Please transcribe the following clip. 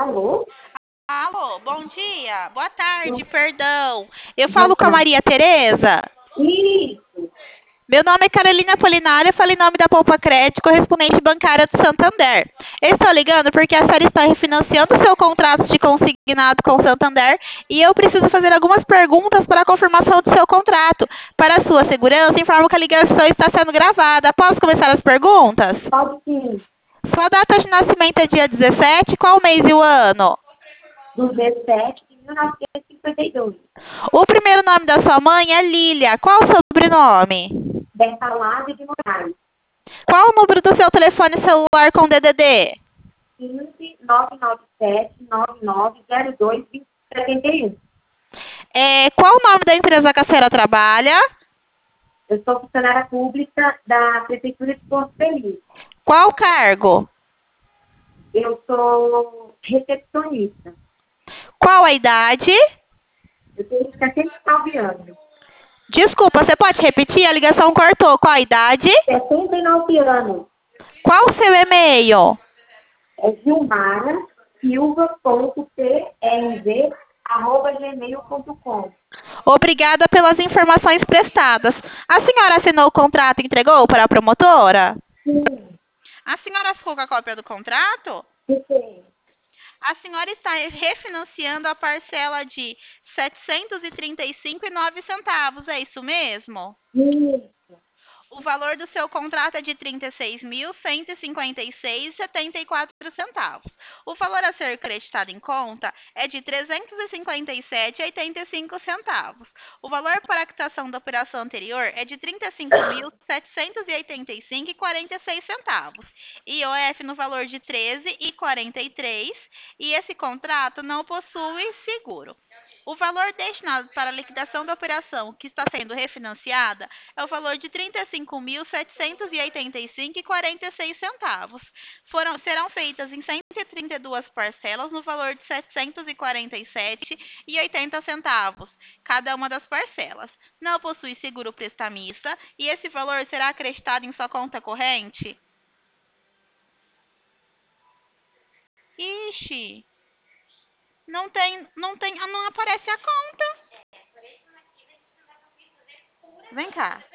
Alô? Alô, bom dia, boa tarde, perdão. Eu Boa falo com a tarde. Maria Tereza. Isso. Meu nome é Carolina Polinário, eu falo em nome da Poupa Crédito, correspondente bancária do Santander. Eu estou ligando porque a senhora está refinanciando seu contrato de consignado com o Santander e eu preciso fazer algumas perguntas para a confirmação do seu contrato. Para a sua segurança, informo que a ligação está sendo gravada. Posso começar as perguntas? Pode sim. Sua data de nascimento é dia 17, qual o mês e o ano? Do 17 de 1952. O primeiro nome da sua mãe é Lília. Qual o sobrenome? Bertalade de Moraes. Qual o número do seu telefone celular com DDD? 15 997 9902 71. Qual o nome da empresa que a senhora trabalha? Eu sou funcionária pública da Prefeitura de Porto Feliz. Qual o cargo? Eu sou recepcionista. Qual a idade? Eu tenho 69 anos. Desculpa, você pode repetir? A ligação cortou. Qual a idade? 69 anos. Qual o seu e-mail? É gilmara.silva.prv@gmail.com. Obrigada pelas informações prestadas. A senhora assinou o contrato e entregou para a promotora? Sim, A senhora ficou com a cópia do contrato? sim. A senhora está refinanciando a parcela de R$ 735,09, é isso mesmo? Sim. O valor do seu contrato é de R$ 36.156,74. O valor a ser creditado em conta é de R$ 357,85. O valor para a quitação da operação anterior é de R$ 35.785,46. IOF no valor de R$ 13,43 e esse contrato não possui seguro. O valor destinado para a liquidação da operação que está sendo refinanciada é o valor de R$ 35.785,46. Serão feitas em 132 parcelas no valor de R$ 747,80, cada uma das parcelas. Não possui seguro prestamista e esse valor será acreditado em sua conta corrente? Ixi, não aparece a conta. Vem cá.